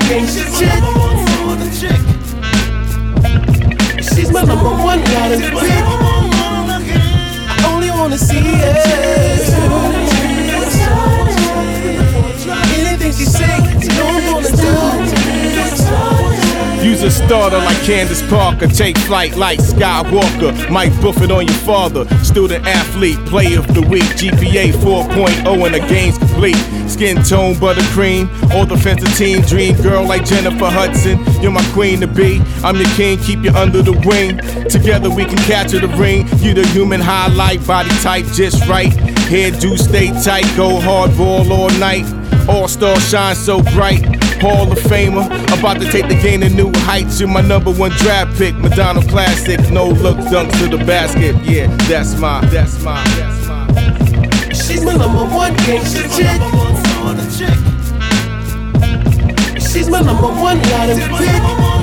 gangsta chick. She's my number one riding pick. I only wanna see it. Anything she say, you know I'm gonna do. Use a starter like Candace Parker. Take flight like Skywalker. Mike Buffett on your father. Student athlete, player of the week. GPA 4.0 and the game's complete. Skin tone, buttercream. All defensive team. Dream girl like Jennifer Hudson. You're my queen to be. I'm your king, keep you under the wing. Together we can capture the ring. You the human highlight. Body type just right. Hairdo stay tight. Go hard ball all night. All-star shine so bright. Hall of Famer, about to take the game to new heights. You're my number one draft pick, Madonna classic, no look dunk to the basket. Yeah, that's my. She's my number one gangsta chick. She's my number one riding pick.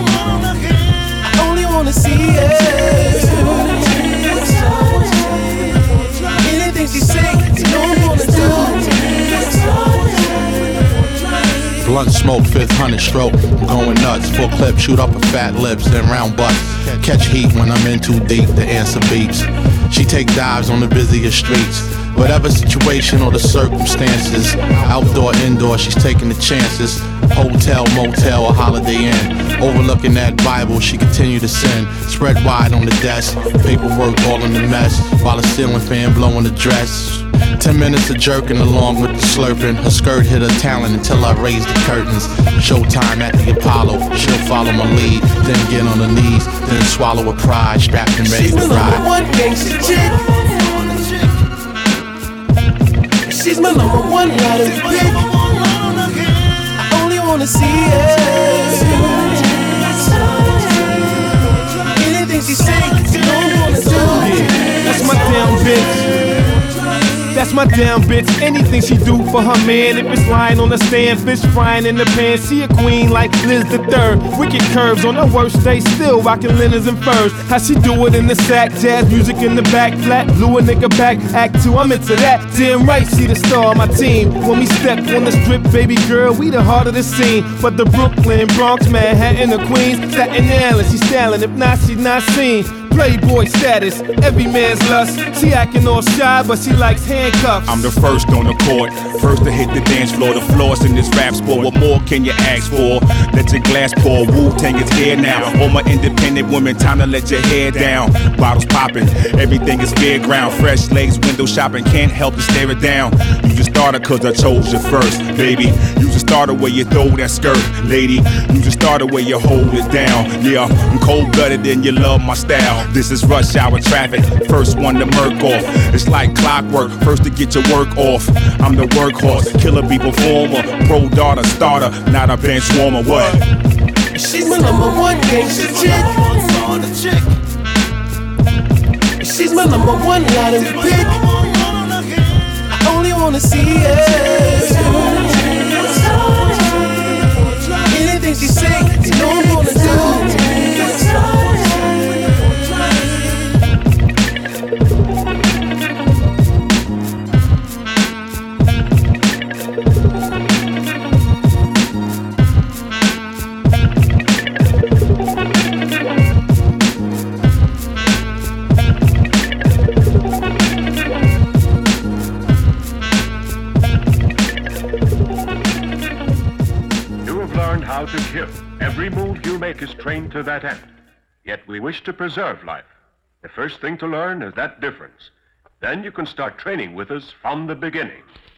I only wanna see it. Anything she say, you know I'm gonna do. Blunt smoke, 500 stroke, I'm going nuts. Full clip, shoot up her fat lips, then round butts. Catch heat when I'm in too deep, the answer beeps. She take dives on the busiest streets. Whatever situation or the circumstances, outdoor, indoor, she's taking the chances. Hotel, motel, or Holiday Inn. Overlooking that Bible, she continue to sin. Spread wide on the desk, paperwork all in the mess, while the ceiling fan blowing the dress. 10 minutes of jerking along with the slurping. Her skirt hit her talent until I raise the curtains. Showtime at the Apollo, she'll follow my lead. Then get on her knees, then swallow her pride. Strapped and ready to ride. She's my number one gangsta chick. She's my number one riding pick. I only wanna see it. Anything she say, you know I'm gonna do. Yeah, that's my damn bitch. That's my damn bitch. Anything she do for her man. If it's lying on the stand, fish frying in the pan. She a queen like Liz the Third. Wicked curves on her worst day, still rocking linens and furs. How she do it in the sack, jazz music in the back, flat, blew a nigga back. Act 2, I'm into that. Damn right, she the star of my team. When we step on the strip, baby girl, we the heart of the scene. But the Brooklyn, Bronx, Manhattan, the Queens, Staten Island, she styling. If not, she not seen. Playboy status, every man's lust. She acting all shy, but she likes handcuffs. I'm the first on the court, first to hit the dance floor. The floors in this rap sport, what more can you ask for? Let your glass pour, Wu-Tang is here now. All my independent women, time to let your hair down. Bottles popping, everything is fairground. Fresh legs, window shopping, can't help but stare it down. You just started cause I chose you first, baby. You just started where you throw that skirt, lady. You just started where you hold it down. Yeah, I'm cold-blooded and you love my style. This is rush hour traffic, first one to murk off. It's like clockwork, first to get your work off. I'm the workhorse, killer bee performer, pro daughter, starter, not a bench warmer. What? She's my number one gangsta chick. She's my number one riding pick. I only wanna see it. Anything she say, you know I'm gonna do. How to kill. Every move you make is trained to that end. Yet we wish to preserve life. The first thing to learn is that difference. Then you can start training with us from the beginning.